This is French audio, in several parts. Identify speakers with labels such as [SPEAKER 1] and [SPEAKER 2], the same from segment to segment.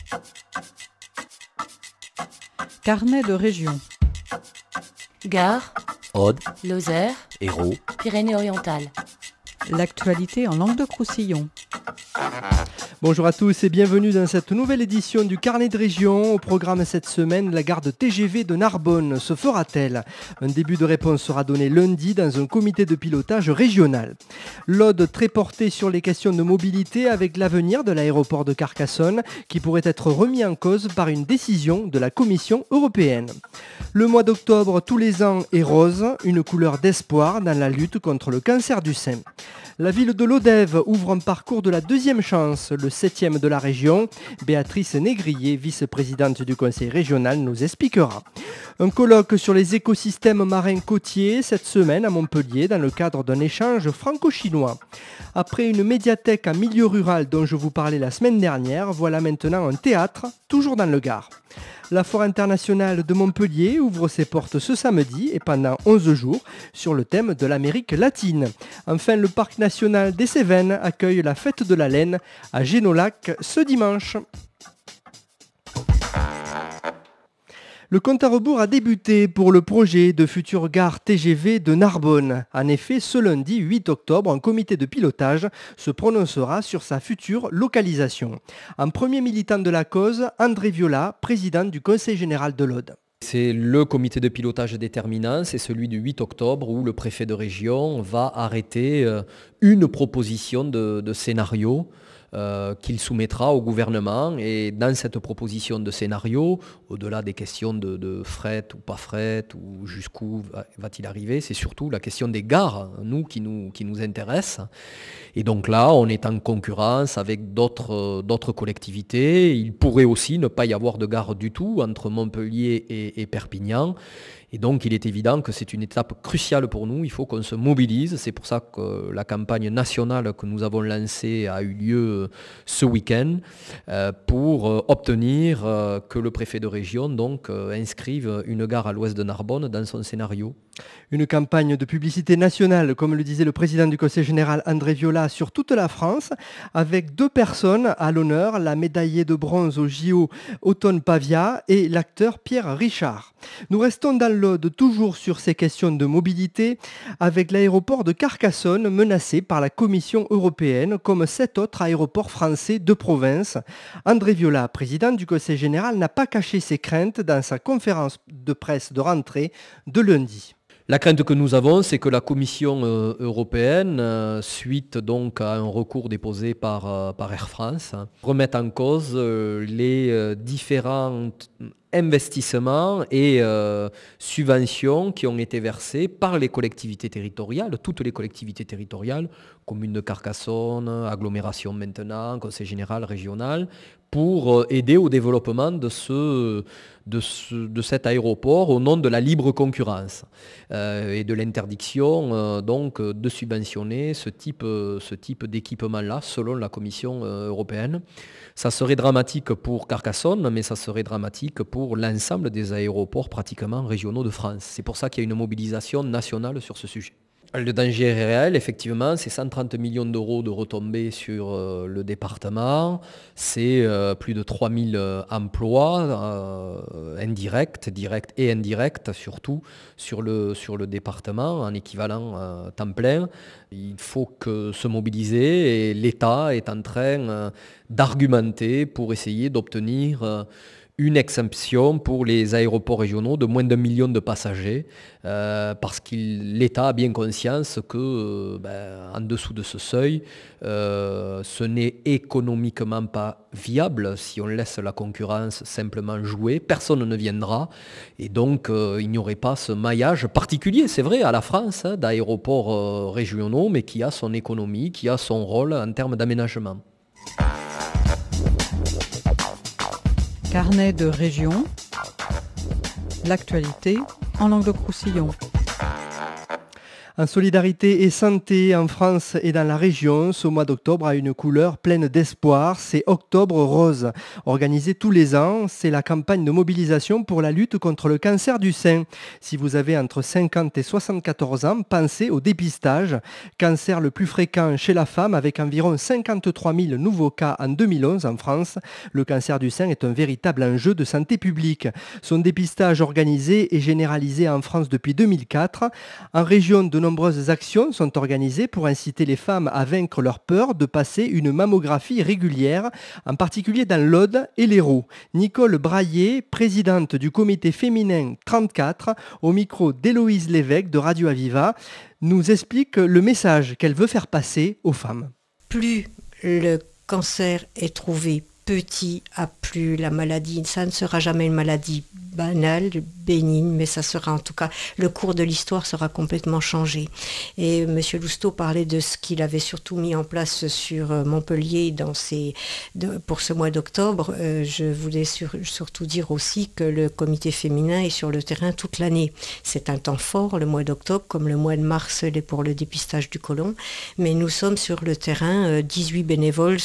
[SPEAKER 1] Carnet de région.
[SPEAKER 2] Gard,
[SPEAKER 3] Aude,
[SPEAKER 2] Lozère,
[SPEAKER 3] Hérault,
[SPEAKER 2] Pyrénées-Orientales.
[SPEAKER 1] L'actualité en Languedoc-Roussillon.
[SPEAKER 4] Bonjour à tous et bienvenue dans cette nouvelle édition du Carnet de région. Au programme cette semaine, la gare de TGV de Narbonne se fera-t-elle ? Un début de réponse sera donné lundi dans un comité de pilotage régional. L'Aude très portée sur les questions de mobilité avec l'avenir de l'aéroport de Carcassonne qui pourrait être remis en cause par une décision de la Commission européenne. Le mois d'octobre tous les ans est rose, une couleur d'espoir dans la lutte contre le cancer du sein. La ville de Lodève ouvre un parcours de la deuxième chance, le 7e de la région. Béatrice Négrier, vice-présidente du conseil régional, nous expliquera. Un colloque sur les écosystèmes marins côtiers cette semaine à Montpellier dans le cadre d'un échange franco-chinois. Après une médiathèque en milieu rural dont je vous parlais la semaine dernière, voilà maintenant un théâtre, toujours dans le Gard. La Foire internationale de Montpellier ouvre ses portes ce samedi et pendant 11 jours sur le thème de l'Amérique latine. Enfin, le parc national des Cévennes accueille la fête de la laine à Génolac ce dimanche. Le compte à rebours a débuté pour le projet de future gare TGV de Narbonne. En effet, ce lundi 8 octobre, un comité de pilotage se prononcera sur sa future localisation. En premier militant de la cause, André Viola, président du Conseil général de l'Aude.
[SPEAKER 3] C'est le comité de pilotage déterminant, c'est celui du 8 octobre où le préfet de région va arrêter une proposition de scénario qu'il soumettra au gouvernement. Et dans cette proposition de scénario, au-delà des questions de fret ou pas fret, ou jusqu'où va-t-il arriver, c'est surtout la question des gares, qui nous intéresse. Et donc là, on est en concurrence avec d'autres collectivités. Il pourrait aussi ne pas y avoir de gare du tout entre Montpellier et Perpignan. Et donc, il est évident que c'est une étape cruciale pour nous. Il faut qu'on se mobilise. C'est pour ça que la campagne nationale que nous avons lancée a eu lieu ce week-end pour obtenir que le préfet de région inscrive une gare à l'ouest de Narbonne dans son scénario.
[SPEAKER 4] Une campagne de publicité nationale, comme le disait le président du Conseil général André Viola, sur toute la France, avec 2 personnes à l'honneur, la médaillée de bronze au JO Automne Pavia et l'acteur Pierre Richard. Nous restons dans l'Aude, toujours sur ces questions de mobilité, avec l'aéroport de Carcassonne menacé par la Commission européenne, comme 7 autres aéroports français de province. André Viola, président du Conseil général, n'a pas caché ses craintes dans sa conférence de presse de rentrée de lundi.
[SPEAKER 3] La crainte que nous avons, c'est que la Commission européenne, suite donc à un recours déposé par Air France, remette en cause les différents investissements et subventions qui ont été versés par les collectivités territoriales, toutes les collectivités territoriales, communes de Carcassonne, agglomération maintenant, conseil général, régional, pour aider au développement de cet aéroport au nom de la libre concurrence et de l'interdiction de subventionner ce type d'équipement-là selon la Commission européenne. Ça serait dramatique pour Carcassonne, mais ça serait dramatique pour l'ensemble des aéroports pratiquement régionaux de France. C'est pour ça qu'il y a une mobilisation nationale sur ce sujet. Le danger est réel, effectivement, c'est 130 millions d'euros de retombées sur le département, c'est plus de 3000 emplois indirects, directs et indirects, surtout sur le département, en équivalent temps plein. Il faut se mobiliser et l'État est en train d'argumenter pour essayer d'obtenir une exemption pour les aéroports régionaux de moins d'1 million de passagers parce que l'État a bien conscience que en dessous de ce seuil, ce n'est économiquement pas viable si on laisse la concurrence simplement jouer. Personne ne viendra et donc il n'y aurait pas ce maillage particulier, c'est vrai, à la France, d'aéroports régionaux, mais qui a son économie, qui a son rôle en termes d'aménagement.
[SPEAKER 1] Carnet de région. L'actualité en Languedoc-Roussillon.
[SPEAKER 4] En solidarité et santé en France et dans la région, ce mois d'octobre a une couleur pleine d'espoir, c'est Octobre Rose. Organisé tous les ans, c'est la campagne de mobilisation pour la lutte contre le cancer du sein. Si vous avez entre 50 et 74 ans, pensez au dépistage. Cancer le plus fréquent chez la femme avec environ 53 000 nouveaux cas en 2011 en France. Le cancer du sein est un véritable enjeu de santé publique. Son dépistage organisé et généralisé en France depuis 2004. En région, de nombreuses actions sont organisées pour inciter les femmes à vaincre leur peur de passer une mammographie régulière, en particulier dans l'Aude et l'Hérault. Nicole Braillet, présidente du comité féminin 34, au micro d'Héloïse Lévesque de Radio Aviva, nous explique le message qu'elle veut faire passer aux femmes.
[SPEAKER 5] Plus le cancer est trouvé petit, plus la maladie, ça ne sera jamais une maladie banale, bénigne, mais ça sera en tout cas, le cours de l'histoire sera complètement changé. Et M. Lousteau parlait de ce qu'il avait surtout mis en place sur Montpellier pour ce mois d'octobre. Je voulais surtout dire aussi que le comité féminin est sur le terrain toute l'année. C'est un temps fort, le mois d'octobre, comme le mois de mars pour le dépistage du côlon, mais nous sommes sur le terrain, 18 bénévoles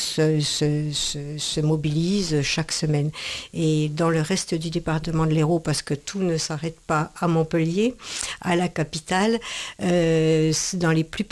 [SPEAKER 5] se mobilisent chaque semaine. Et dans le reste du département de l'Hérault, parce que tout ne s'arrête pas à Montpellier, à la capitale, dans les plus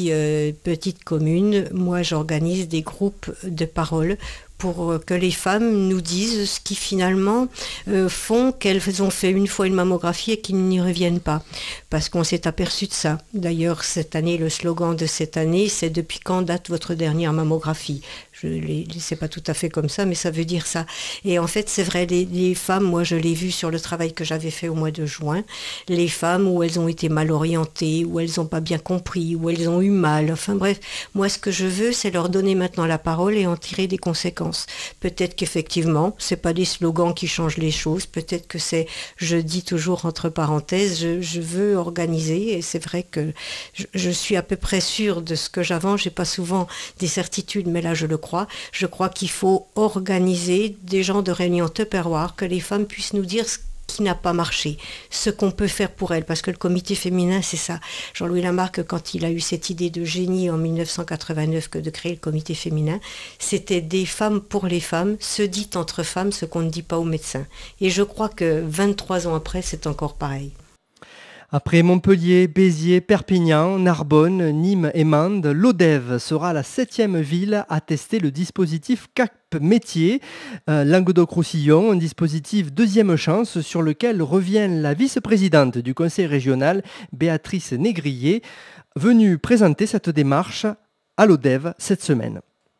[SPEAKER 5] petites communes, moi j'organise des groupes de parole pour que les femmes nous disent ce qui finalement font qu'elles ont fait une fois une mammographie et qu'ils n'y reviennent pas. Parce qu'on s'est aperçu de ça. D'ailleurs, cette année, le slogan de cette année, c'est « Depuis quand date votre dernière mammographie ?» C'est pas tout à fait comme ça, mais ça veut dire ça. Et en fait, c'est vrai, les femmes, moi je l'ai vu sur le travail que j'avais fait au mois de juin, les femmes où elles ont été mal orientées, où elles n'ont pas bien compris, où elles ont eu mal, enfin bref, moi ce que je veux, c'est leur donner maintenant la parole et en tirer des conséquences. Peut-être qu'effectivement, c'est pas des slogans qui changent les choses, peut-être que c'est, je dis toujours entre parenthèses, je veux organiser, et c'est vrai que je suis à peu près sûre de ce que j'avance, j'ai pas souvent des certitudes, mais là je le crois. Je crois qu'il faut organiser des genres de réunions Tupperware, que les femmes puissent nous dire ce qui n'a pas marché, ce qu'on peut faire pour elles, parce que le comité féminin, c'est ça. Jean-Louis Lamarck, quand il a eu cette idée de génie en 1989 que de créer le comité féminin, c'était des femmes pour les femmes, se dit entre femmes ce qu'on ne dit pas aux médecins. Et je crois que 23 ans après, c'est encore pareil.
[SPEAKER 4] Après Montpellier, Béziers, Perpignan, Narbonne, Nîmes et Mende, l'Odève sera la 7e ville à tester le dispositif CAP Métier Languedoc-Roussillon, un dispositif deuxième chance sur lequel revient la vice-présidente du conseil régional, Béatrice Négrier, venue présenter cette démarche à l'Odève cette semaine.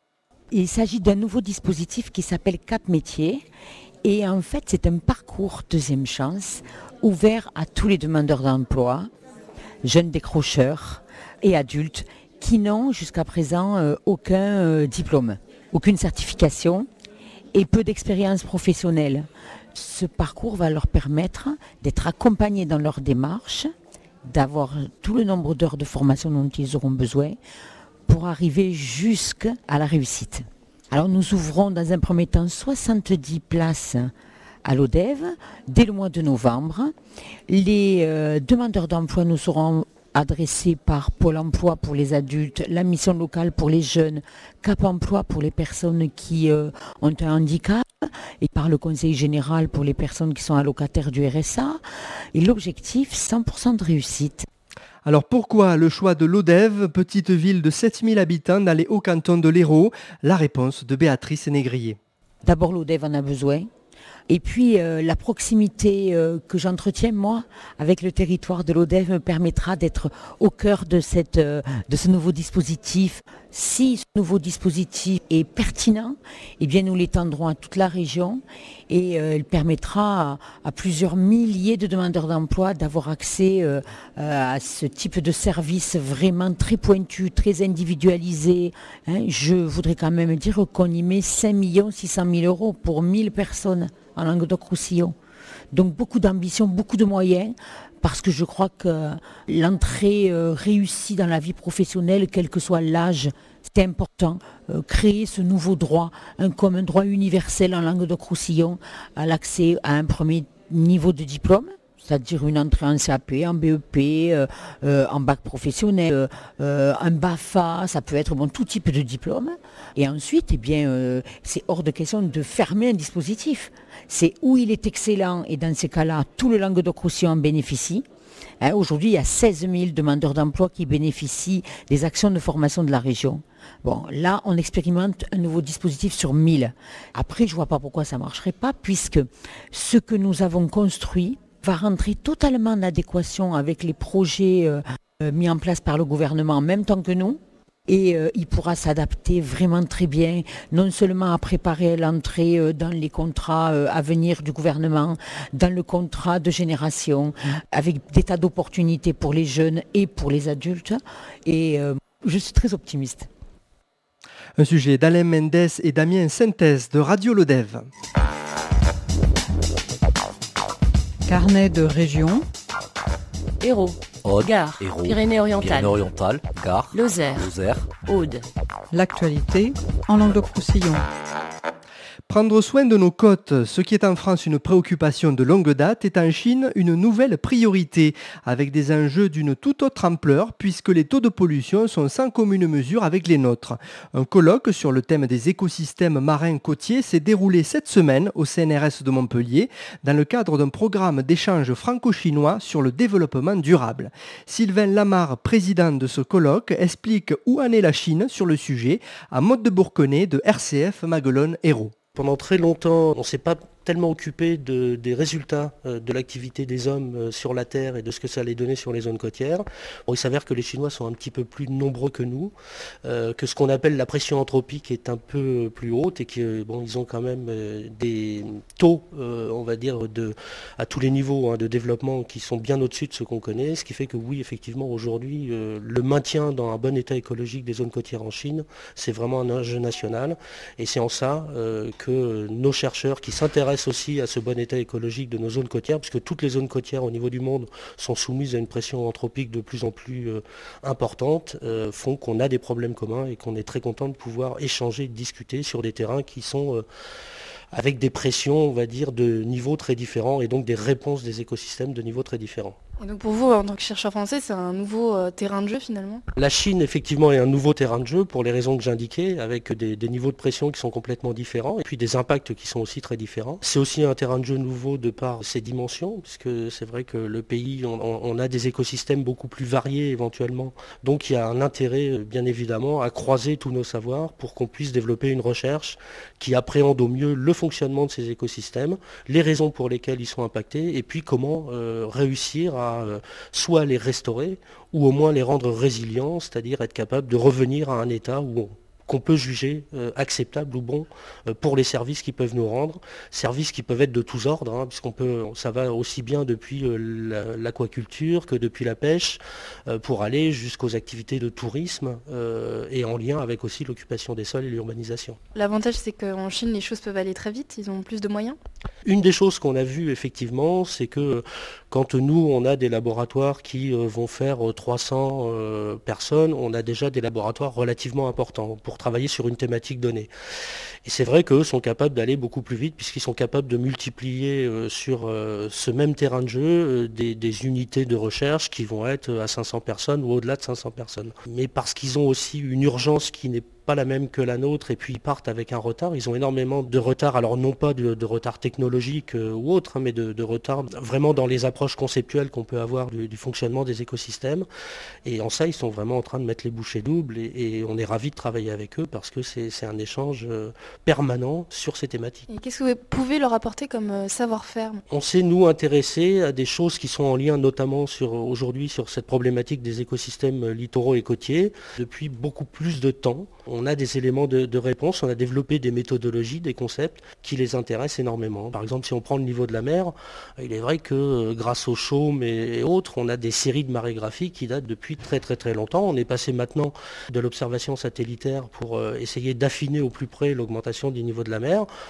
[SPEAKER 6] Il s'agit d'un nouveau dispositif qui s'appelle CAP Métier. Et en fait, c'est un parcours deuxième chance ouvert à tous les demandeurs d'emploi, jeunes décrocheurs et adultes qui n'ont jusqu'à présent aucun diplôme, aucune certification et peu d'expérience professionnelle. Ce parcours va leur permettre d'être accompagnés dans leur démarche, d'avoir tout le nombre d'heures de formation dont ils auront besoin pour arriver jusqu'à la réussite. Alors nous ouvrons dans un premier temps 70 places à l'Odève dès le mois de novembre. Les demandeurs d'emploi nous seront adressés par Pôle emploi pour les adultes, la mission locale pour les jeunes, Cap emploi pour les personnes qui ont un handicap et par le conseil général pour les personnes qui sont allocataires du RSA. Et l'objectif, 100% de réussite.
[SPEAKER 4] Alors pourquoi le choix de l'Odève, petite ville de 7000 habitants dans les hauts cantons de l'Hérault? La réponse de Béatrice Négrier.
[SPEAKER 6] D'abord l'Odève en a besoin. Et puis la proximité que j'entretiens moi avec le territoire de l'Odève me permettra d'être au cœur de ce nouveau dispositif. Si ce nouveau dispositif est pertinent, eh bien nous l'étendrons à toute la région et il permettra à plusieurs milliers de demandeurs d'emploi d'avoir accès à ce type de service vraiment très pointu, très individualisé. Je voudrais quand même dire qu'on y met 5 600 000 euros pour 1000 personnes en Languedoc-Roussillon. Donc beaucoup d'ambition, beaucoup de moyens, parce que je crois que l'entrée réussie dans la vie professionnelle, quel que soit l'âge, c'est important. Créer ce nouveau droit, comme un droit universel en Languedoc-Roussillon, à l'accès à un premier niveau de diplôme, c'est-à-dire une entrée en CAP, en BEP, en bac professionnel, un BAFA, ça peut être tout type de diplôme. Et ensuite, c'est hors de question de fermer un dispositif. C'est où il est excellent et dans ces cas-là, tout le Languedoc-Roussillon en bénéficie. Aujourd'hui, il y a 16 000 demandeurs d'emploi qui bénéficient des actions de formation de la région. Bon, là, on expérimente un nouveau dispositif sur 1000. Après, je ne vois pas pourquoi ça ne marcherait pas, puisque ce que nous avons construit va rentrer totalement en adéquation avec les projets mis en place par le gouvernement en même temps que nous. Et il pourra s'adapter vraiment très bien, non seulement à préparer l'entrée dans les contrats à venir du gouvernement, dans le contrat de génération, avec des tas d'opportunités pour les jeunes et pour les adultes. Et je suis très optimiste.
[SPEAKER 4] Un sujet d'Alain Mendes et Damien Synthèse de Radio Lodève.
[SPEAKER 1] Carnet de région.
[SPEAKER 2] Hérault,
[SPEAKER 7] Aude,
[SPEAKER 2] Gard,
[SPEAKER 7] Hérault,
[SPEAKER 2] Pyrénées-Orientales,
[SPEAKER 7] Pyrénées-Orientales, Gard,
[SPEAKER 2] Lozère, Aude.
[SPEAKER 1] L'actualité en Languedoc-Roussillon.
[SPEAKER 4] Prendre soin de nos côtes, ce qui est en France une préoccupation de longue date, est en Chine une nouvelle priorité, avec des enjeux d'une toute autre ampleur, puisque les taux de pollution sont sans commune mesure avec les nôtres. Un colloque sur le thème des écosystèmes marins côtiers s'est déroulé cette semaine au CNRS de Montpellier, dans le cadre d'un programme d'échange franco-chinois sur le développement durable. Sylvain Lamarre, président de ce colloque, explique où en est la Chine sur le sujet, à Maude de Bourconnet de RCF Maguelone-Hérault.
[SPEAKER 8] Pendant très longtemps, on ne s'est pas tellement occupé des résultats de l'activité des hommes sur la Terre et de ce que ça allait donner sur les zones côtières. Bon, il s'avère que les Chinois sont un petit peu plus nombreux que nous, que ce qu'on appelle la pression anthropique est un peu plus haute et qu'ils ont quand même des taux, on va dire, à tous les niveaux de développement qui sont bien au-dessus de ce qu'on connaît, ce qui fait que oui, effectivement, aujourd'hui, le maintien dans un bon état écologique des zones côtières en Chine, c'est vraiment un enjeu national et c'est en ça que nos chercheurs qui s'intéressent aussi à ce bon état écologique de nos zones côtières, puisque toutes les zones côtières au niveau du monde sont soumises à une pression anthropique de plus en plus importante, font qu'on a des problèmes communs et qu'on est très content de pouvoir échanger, discuter sur des terrains qui sont avec des pressions, on va dire, de niveaux très différents et donc des réponses des écosystèmes de niveaux très différents.
[SPEAKER 9] Et donc pour vous, en tant que chercheur français, c'est un nouveau terrain de jeu finalement ?
[SPEAKER 8] La Chine, effectivement, est un nouveau terrain de jeu pour les raisons que j'indiquais, avec des niveaux de pression qui sont complètement différents et puis des impacts qui sont aussi très différents. C'est aussi un terrain de jeu nouveau de par ses dimensions, puisque c'est vrai que le pays, on a des écosystèmes beaucoup plus variés éventuellement. Donc il y a un intérêt, bien évidemment, à croiser tous nos savoirs pour qu'on puisse développer une recherche qui appréhende au mieux le fonctionnement de ces écosystèmes, les raisons pour lesquelles ils sont impactés et puis comment réussir à soit les restaurer ou au moins les rendre résilients, c'est-à-dire être capable de revenir à un état qu'on peut juger acceptable ou bon pour les services qu'ils peuvent nous rendre, services qui peuvent être de tous ordres, ça va aussi bien depuis l'aquaculture que depuis la pêche, pour aller jusqu'aux activités de tourisme et en lien avec aussi l'occupation des sols et l'urbanisation.
[SPEAKER 9] L'avantage, c'est qu'en Chine, les choses peuvent aller très vite, ils ont plus de moyens ?
[SPEAKER 8] Une des choses qu'on a vues effectivement, c'est que quand nous, on a des laboratoires qui vont faire 300 personnes, on a déjà des laboratoires relativement importants pour travailler sur une thématique donnée. Et c'est vrai qu'eux sont capables d'aller beaucoup plus vite puisqu'ils sont capables de multiplier sur ce même terrain de jeu des unités de recherche qui vont être à 500 personnes ou au-delà de 500 personnes. Mais parce qu'ils ont aussi une urgence qui n'est pas la même que la nôtre et puis ils partent avec un retard, ils ont énormément de retard, alors non pas de retard technologique ou autre, mais de retard vraiment dans les approches conceptuelles qu'on peut avoir du fonctionnement des écosystèmes et en ça ils sont vraiment en train de mettre les bouchées doubles et on est ravis de travailler avec eux parce que c'est un échange permanent sur ces thématiques.
[SPEAKER 9] Et qu'est-ce que vous pouvez leur apporter comme savoir-faire ?
[SPEAKER 8] On s'est nous intéressés à des choses qui sont en lien notamment aujourd'hui sur cette problématique des écosystèmes littoraux et côtiers depuis beaucoup plus de temps. On a des éléments de réponse, on a développé des méthodologies, des concepts qui les intéressent énormément. Par exemple, si on prend le niveau de la mer, il est vrai que grâce aux chaumes et autres, on a des séries de marégraphies qui datent depuis très très très longtemps. On est passé maintenant de l'observation satellitaire pour essayer d'affiner au plus près l'augmentation du niveau de la mer.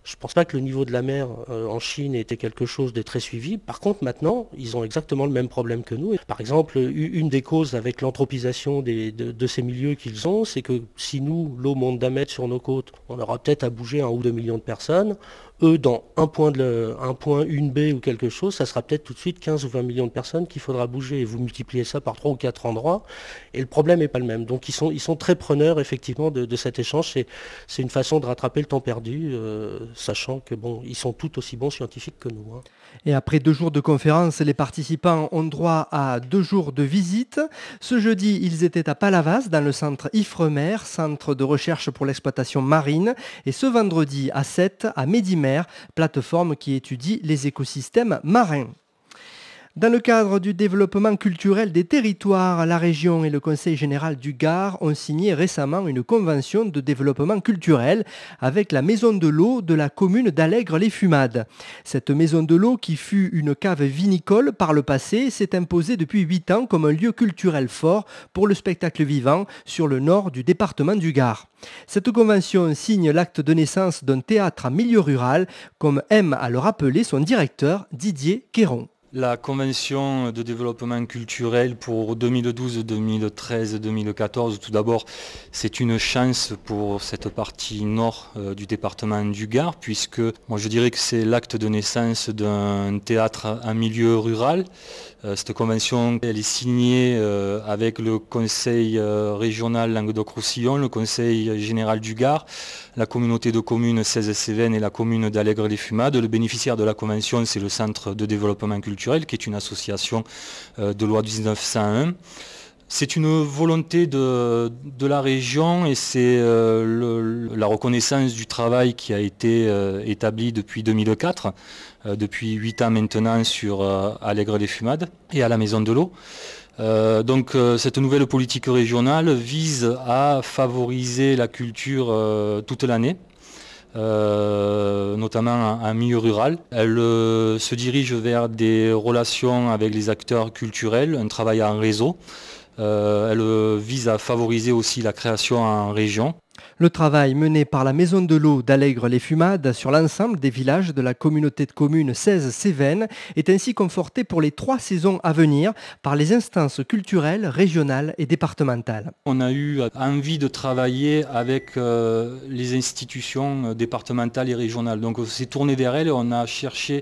[SPEAKER 8] Je ne pense pas que le niveau de la mer en Chine était quelque chose de très suivi. Par contre, maintenant, ils ont exactement le même problème que nous. Par exemple, une des causes avec l'anthropisation de ces milieux qu'ils ont, c'est que si nous, l'eau monte d'1 mètre sur nos côtes, on aura peut-être à bouger 1 ou 2 millions de personnes. Eux, dans un point, une baie ou quelque chose, ça sera peut-être tout de suite 15 ou 20 millions de personnes qu'il faudra bouger. Et vous multipliez ça par 3 ou 4 endroits, et le problème n'est pas le même. Donc ils sont très preneurs, effectivement, de cet échange. C'est une façon de rattraper le temps perdu, sachant que ils sont tout aussi bons scientifiques que nous.
[SPEAKER 4] Et après 2 jours de conférence, les participants ont droit à 2 jours de visite. Ce jeudi, ils étaient à Palavas, dans le centre Ifremer, centre de recherche pour l'exploitation marine. Et ce vendredi, à 7, à Medimer, plateforme qui étudie les écosystèmes marins. Dans le cadre du développement culturel des territoires, la région et le Conseil général du Gard ont signé récemment une convention de développement culturel avec la Maison de l'eau de la commune d'Allègre-les-Fumades. Cette Maison de l'eau, qui fut une cave vinicole par le passé, s'est imposée depuis 8 ans comme un lieu culturel fort pour le spectacle vivant sur le nord du département du Gard. Cette convention signe l'acte de naissance d'un théâtre en milieu rural, comme aime à le rappeler son directeur Didier Quéron.
[SPEAKER 7] La convention de développement culturel pour 2012, 2013, 2014, tout d'abord, c'est une chance pour cette partie nord du département du Gard, puisque moi je dirais que c'est l'acte de naissance d'un théâtre en milieu rural. Cette convention, elle est signée avec le Conseil régional Languedoc-Roussillon, le Conseil général du Gard, la communauté de communes 16-Cévennes et la commune d'Allègre-les-Fumades. Le bénéficiaire de la convention, c'est le Centre de développement culturel, qui est une association de loi 1901. C'est une volonté de la région et c'est la reconnaissance du travail qui a été établi depuis 2004, depuis 8 ans maintenant sur Allègre-les-Fumades et à la Maison de l'eau. Donc cette nouvelle politique régionale vise à favoriser la culture toute l'année, notamment en milieu rural. Elle se dirige vers des relations avec les acteurs culturels, un travail en réseau. Elle vise à favoriser aussi la création en région.
[SPEAKER 4] Le travail mené par la Maison de l'eau d'Allègre-les-Fumades sur l'ensemble des villages de la communauté de communes 16-Cévennes est ainsi conforté pour les 3 saisons à venir par les instances culturelles, régionales et départementales.
[SPEAKER 7] On a eu envie de travailler avec les institutions départementales et régionales. Donc on s'est tourné vers elles et on a cherché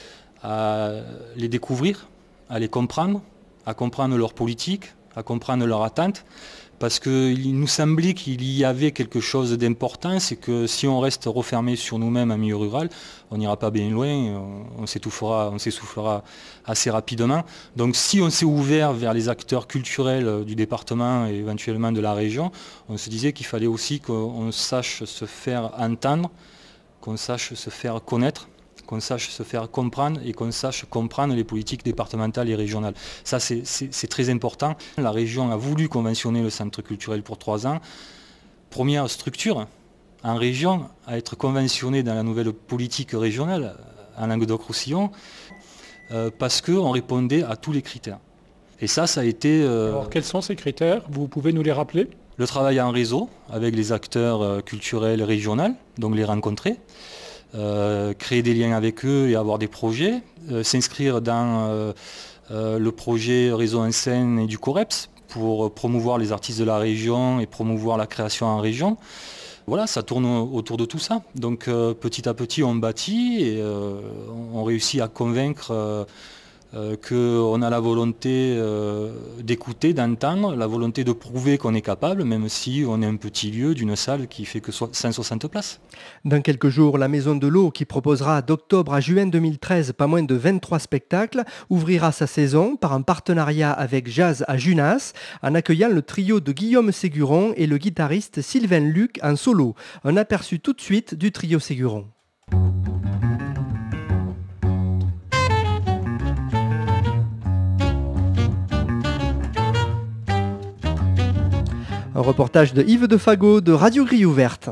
[SPEAKER 7] à les découvrir, à les comprendre, à comprendre leur politique, à comprendre leurs attentes, parce qu'il nous semblait qu'il y avait quelque chose d'important, c'est que si on reste refermé sur nous-mêmes en milieu rural, on n'ira pas bien loin, on s'essoufflera assez rapidement. Donc si on s'est ouvert vers les acteurs culturels du département et éventuellement de la région, on se disait qu'il fallait aussi qu'on sache se faire entendre, qu'on sache se faire connaître, qu'on sache se faire comprendre et qu'on sache comprendre les politiques départementales et régionales. Ça, c'est très important. La région a voulu conventionner le centre culturel pour 3 ans. Première structure en région à être conventionnée dans la nouvelle politique régionale en Languedoc-Roussillon parce qu'on répondait à tous les critères. Et ça a été...
[SPEAKER 10] Alors, quels sont ces critères? Vous pouvez nous les rappeler?
[SPEAKER 7] Le travail en réseau avec les acteurs culturels régionaux, donc les rencontrer. Créer des liens avec eux et avoir des projets, s'inscrire dans le projet Réseau en scène et du COREPS pour promouvoir les artistes de la région et promouvoir la création en région. Voilà, ça tourne autour de tout ça. Donc petit à petit on bâtit et on réussit à convaincre qu'on a la volonté d'écouter, d'entendre, la volonté de prouver qu'on est capable, même si on est un petit lieu d'une salle qui fait que 160 places.
[SPEAKER 4] Dans quelques jours, la Maison de l'eau, qui proposera d'octobre à juin 2013 pas moins de 23 spectacles, ouvrira sa saison par un partenariat avec Jazz à Junas, en accueillant le trio de Guillaume Séguron et le guitariste Sylvain Luc en solo. Un aperçu tout de suite du trio Séguron. Un reportage de Yves Defagot de Radio Grille Ouverte.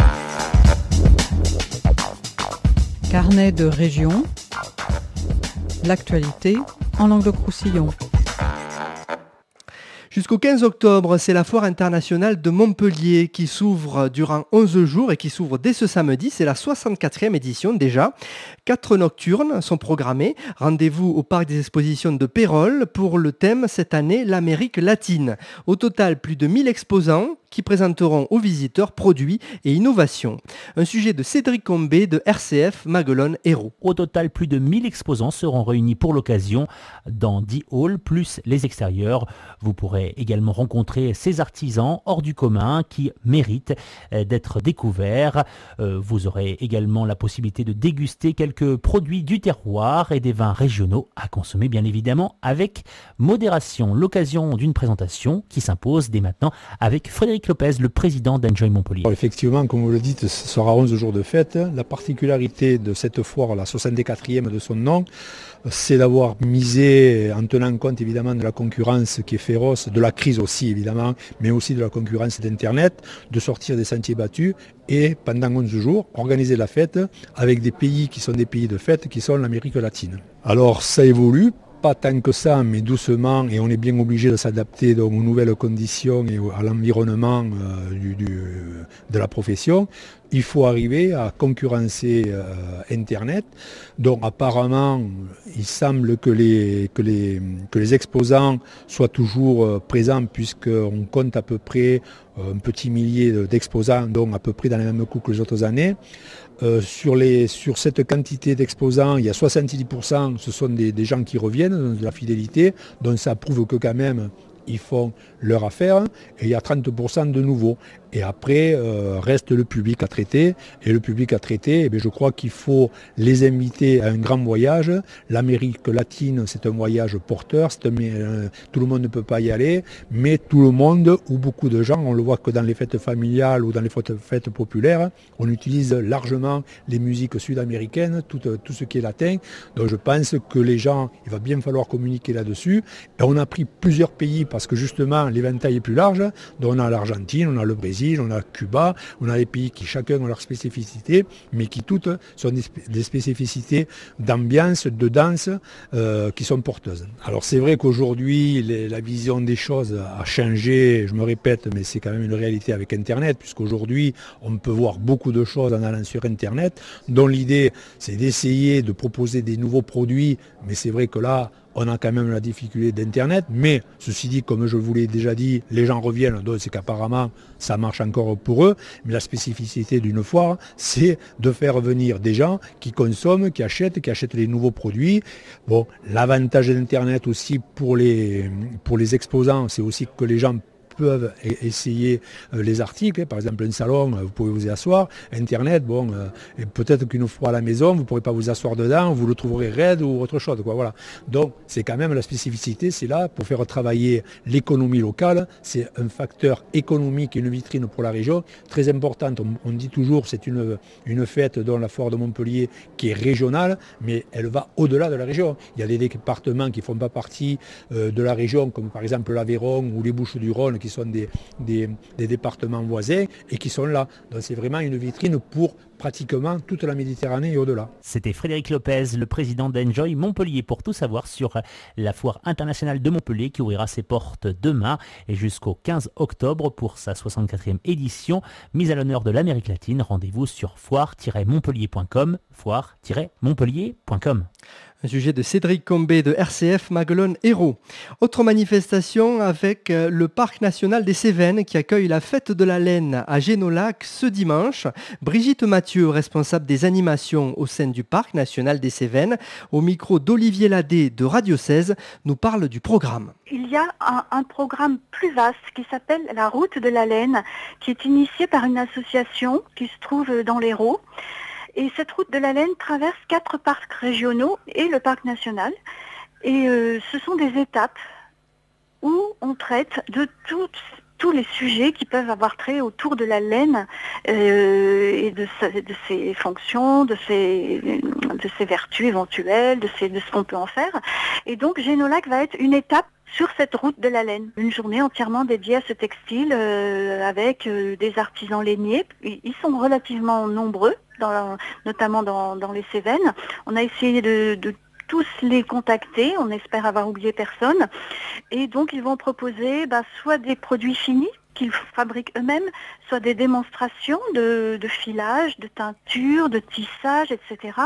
[SPEAKER 1] Carnet de région, l'actualité en Languedoc-Roussillon.
[SPEAKER 4] Jusqu'au 15 octobre, c'est la Foire internationale de Montpellier qui s'ouvre durant 11 jours et qui s'ouvre dès ce samedi. C'est la 64e édition déjà. 4 nocturnes sont programmées. Rendez-vous au parc des expositions de Pérols pour le thème cette année, l'Amérique latine. Au total, plus de 1000 exposants qui présenteront aux visiteurs produits et innovations. Un sujet de Cédric Combé de RCF Maguelone Hérault.
[SPEAKER 11] Au total, plus de 1000 exposants seront réunis pour l'occasion dans 10 halls plus les extérieurs. Vous pourrez également rencontrer ces artisans hors du commun qui méritent d'être découverts. Vous aurez également la possibilité de déguster quelques produits du terroir et des vins régionaux à consommer bien évidemment avec modération. L'occasion d'une présentation qui s'impose dès maintenant avec Frédéric Lopez, le président d'Enjoy Montpellier.
[SPEAKER 12] Alors effectivement, comme vous le dites, ce sera 11 jours de fête. La particularité de cette foire, la 64e de son nom, c'est d'avoir misé, en tenant compte évidemment de la concurrence qui est féroce, de la crise aussi évidemment, mais aussi de la concurrence d'Internet, de sortir des sentiers battus et pendant 11 jours, organiser la fête avec des pays qui sont des pays de fête, qui sont l'Amérique latine. Alors ça évolue. Pas tant que ça, mais doucement, et on est bien obligé de s'adapter aux nouvelles conditions et à l'environnement de la profession. Il faut arriver à concurrencer Internet. Donc apparemment, il semble que les exposants soient toujours présents puisqu'on compte à peu près un petit millier d'exposants, donc à peu près dans les mêmes coûts que les autres années. Sur cette quantité d'exposants, il y a 70%, ce sont des gens qui reviennent, de la fidélité, donc ça prouve que quand même, ils font leur affaire, et il y a 30% de nouveaux. Et après, reste le public à traiter. Et le public à traiter, je crois qu'il faut les inviter à un grand voyage. L'Amérique latine, c'est un voyage porteur. Tout le monde ne peut pas y aller. Mais tout le monde, ou beaucoup de gens, on le voit que dans les fêtes familiales ou dans les fêtes populaires, on utilise largement les musiques sud-américaines, tout ce qui est latin. Donc je pense que les gens, il va bien falloir communiquer là-dessus. Et on a pris plusieurs pays parce que justement, l'éventail est plus large. Donc on a l'Argentine, on a le Brésil, on a Cuba, on a des pays qui chacun ont leurs spécificités, mais qui toutes sont des spécificités d'ambiance, de danse, qui sont porteuses. Alors c'est vrai qu'aujourd'hui, la vision des choses a changé, je me répète, mais c'est quand même une réalité avec Internet, puisqu'aujourd'hui, on peut voir beaucoup de choses en allant sur Internet, dont l'idée, c'est d'essayer de proposer des nouveaux produits, mais c'est vrai que là, on a quand même la difficulté d'Internet, mais ceci dit, comme je vous l'ai déjà dit, les gens reviennent, donc c'est qu'apparemment ça marche encore pour eux, mais la spécificité d'une foire, c'est de faire venir des gens qui consomment, qui achètent les nouveaux produits. Bon, l'avantage d'Internet aussi pour les exposants, c'est aussi que les gens peuvent essayer les articles, par exemple un salon, vous pouvez vous y asseoir, Internet, et peut-être qu'une fois à la maison, vous ne pourrez pas vous asseoir dedans, vous le trouverez raide ou autre chose, voilà. Donc c'est quand même la spécificité, c'est là pour faire travailler l'économie locale, c'est un facteur économique et une vitrine pour la région, très importante, on dit toujours c'est une fête dont la foire de Montpellier qui est régionale, mais elle va au-delà de la région. Il y a des départements qui ne font pas partie de la région, comme par exemple l'Aveyron ou les Bouches-du-Rhône, qui sont des départements voisins et qui sont là. Donc c'est vraiment une vitrine pour pratiquement toute la Méditerranée et au-delà.
[SPEAKER 11] C'était Frédéric Lopez, le président d'Enjoy Montpellier, pour tout savoir sur la foire internationale de Montpellier qui ouvrira ses portes demain et jusqu'au 15 octobre pour sa 64e édition, mise à l'honneur de l'Amérique latine. Rendez-vous sur foire-montpellier.com, foire-montpellier.com.
[SPEAKER 4] Un sujet de Cédric Combé de RCF Maguelone Hérault. Autre manifestation avec le Parc national des Cévennes qui accueille la fête de la laine à Génolac ce dimanche. Brigitte Mathieu, responsable des animations au sein du Parc national des Cévennes, au micro d'Olivier Ladé de Radio 16, nous parle du programme.
[SPEAKER 13] Il y a un programme plus vaste qui s'appelle la Route de la laine, qui est initié par une association qui se trouve dans l'Hérault. Et cette route de la laine traverse 4 parcs régionaux et le parc national. Et ce sont des étapes où on traite de tous les sujets qui peuvent avoir trait autour de la laine et de ses fonctions, de ses vertus éventuelles, de ce qu'on peut en faire. Et donc Génolac va être une étape sur cette route de la laine. Une journée entièrement dédiée à ce textile avec des artisans lainiers. Ils sont relativement nombreux, notamment dans les Cévennes. On a essayé de tous les contacter, on espère avoir oublié personne, et donc ils vont proposer soit des produits finis qu'ils fabriquent eux-mêmes, soit des démonstrations de filage, de teinture, de tissage, etc.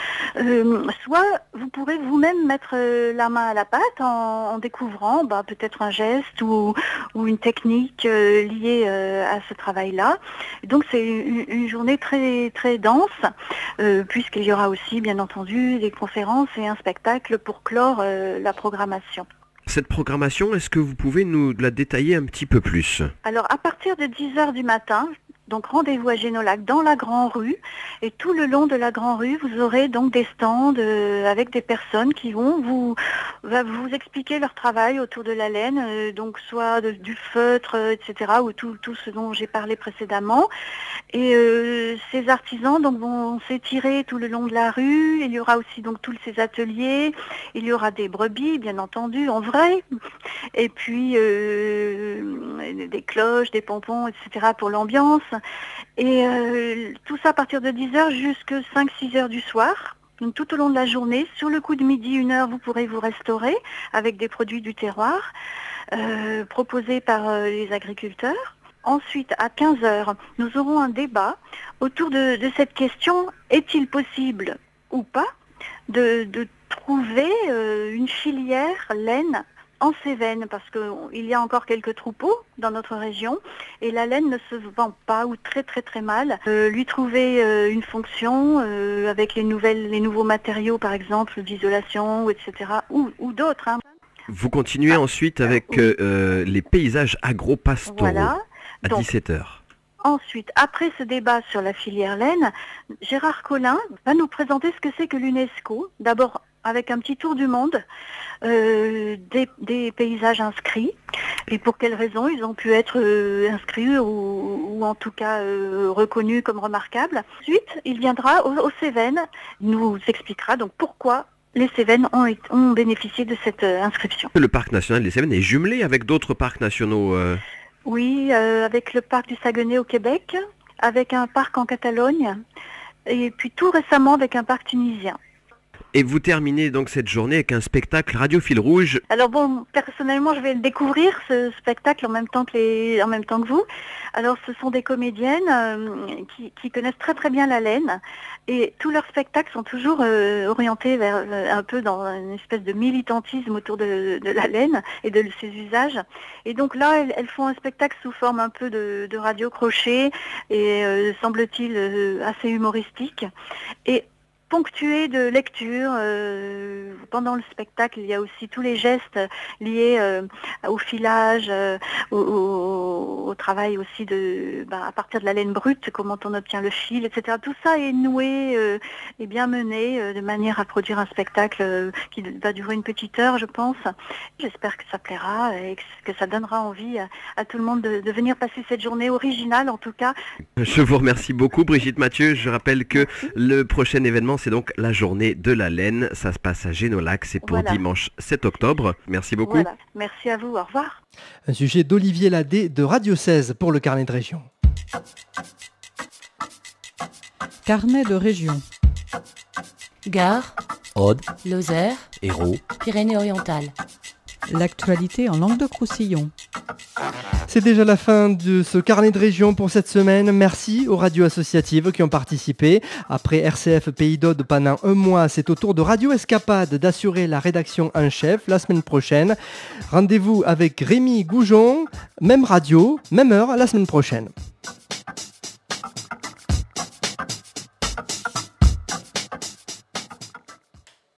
[SPEAKER 13] Soit vous pourrez vous-même mettre la main à la pâte en découvrant peut-être un geste ou une technique liée à ce travail-là. Donc c'est une journée très, très dense, puisqu'il y aura aussi, bien entendu, des conférences et un spectacle pour clore la programmation.
[SPEAKER 14] Cette programmation, est-ce que vous pouvez nous la détailler un petit peu plus ?
[SPEAKER 13] Alors, à partir de 10h du matin, donc rendez-vous à Génolac dans la Grand Rue, et tout le long de la Grand Rue, vous aurez donc des stands avec des personnes qui vont vous expliquer leur travail autour de la laine, donc soit du feutre, etc., ou tout ce dont j'ai parlé précédemment. Et ces artisans donc vont s'étirer tout le long de la rue. Il y aura aussi donc tous ces ateliers. Il y aura des brebis, bien entendu, en vrai, et puis des cloches, des pompons, etc. pour l'ambiance. Et tout ça à partir de 10h jusqu'à 5-6 heures du soir. Donc tout au long de la journée, sur le coup de midi, 1h, vous pourrez vous restaurer avec des produits du terroir proposés par les agriculteurs. Ensuite, à 15h, nous aurons un débat autour de cette question, est-il possible ou pas de trouver une filière laine en Cévennes, parce qu'il y a encore quelques troupeaux dans notre région et la laine ne se vend pas ou très très très mal. Lui trouver une fonction avec les nouveaux matériaux, par exemple d'isolation, etc. ou d'autres. Hein.
[SPEAKER 14] Vous continuez ensuite avec les paysages agro-pastoraux à
[SPEAKER 13] donc,
[SPEAKER 14] 17h.
[SPEAKER 13] Ensuite, après ce débat sur la filière laine, Gérard Collin va nous présenter ce que c'est que l'UNESCO. D'abord avec un petit tour du monde, des paysages inscrits, et pour quelles raisons ils ont pu être inscrits ou en tout cas reconnus comme remarquables. Ensuite, il viendra aux Cévennes, il nous expliquera donc pourquoi les Cévennes ont bénéficié de cette inscription.
[SPEAKER 14] Le parc national des Cévennes est jumelé avec d'autres parcs nationaux
[SPEAKER 13] Oui, avec le parc du Saguenay au Québec, avec un parc en Catalogne, et puis tout récemment avec un parc tunisien.
[SPEAKER 14] Et vous terminez donc cette journée avec un spectacle Radio Fil Rouge.
[SPEAKER 13] Alors bon, personnellement, je vais le découvrir, ce spectacle, en même temps que vous. Alors ce sont des comédiennes qui connaissent très très bien la laine, et tous leurs spectacles sont toujours orientés vers un peu dans une espèce de militantisme autour de la laine et de ses usages. Et donc là, elles font un spectacle sous forme un peu de radio crochet et semble-t-il assez humoristique. Et ponctué de lecture. Pendant le spectacle, il y a aussi tous les gestes liés au filage, au travail aussi à partir de la laine brute, comment on obtient le fil, etc. Tout ça est noué et bien mené de manière à produire un spectacle qui va durer une petite heure, je pense. J'espère que ça plaira et que ça donnera envie à tout le monde de venir passer cette journée originale, en tout cas.
[SPEAKER 14] Je vous remercie beaucoup, Brigitte Mathieu. Je rappelle que le prochain événement, c'est donc la journée de la laine. Ça se passe à Génolac, c'est pour dimanche 7 octobre. Merci beaucoup.
[SPEAKER 13] Voilà. Merci à vous, au revoir.
[SPEAKER 4] Un sujet d'Olivier Ladé de Radio 16 pour le carnet de région.
[SPEAKER 1] Carnet de région.
[SPEAKER 2] Gard,
[SPEAKER 3] Aude,
[SPEAKER 2] Lozère,
[SPEAKER 3] Hérault,
[SPEAKER 2] Pyrénées-Orientales.
[SPEAKER 1] L'actualité en Languedoc-Roussillon.
[SPEAKER 4] C'est déjà la fin de ce carnet de région pour cette semaine. Merci aux radios associatives qui ont participé. Après RCF Pays d'Aude pendant un mois, c'est au tour de Radio Escapade d'assurer la rédaction en chef la semaine prochaine. Rendez-vous avec Rémi Goujon, même radio, même heure la semaine prochaine.